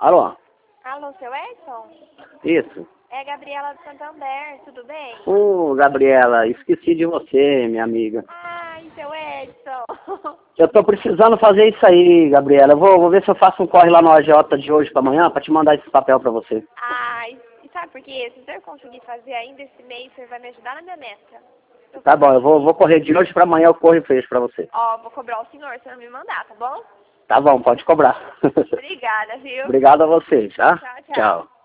Alô? Alô, seu Edson? Isso. É a Gabriela do Santander, tudo bem? Gabriela, esqueci de você, minha amiga. Ai, seu Edson. Eu tô precisando fazer isso aí, Gabriela. Eu vou ver se eu faço um corre lá no AJ de hoje pra amanhã pra te mandar esse papel pra você. Ai, e sabe por quê? Se você conseguir fazer ainda esse mês, você vai me ajudar na minha meta. Tá bom, eu vou correr de hoje pra amanhã, eu corro e fecho pra você. Ó, vou cobrar o senhor se não me mandar, tá bom? Tá bom, pode cobrar. Obrigada, viu? Obrigado a você, tá? Tchau, tchau. Tchau.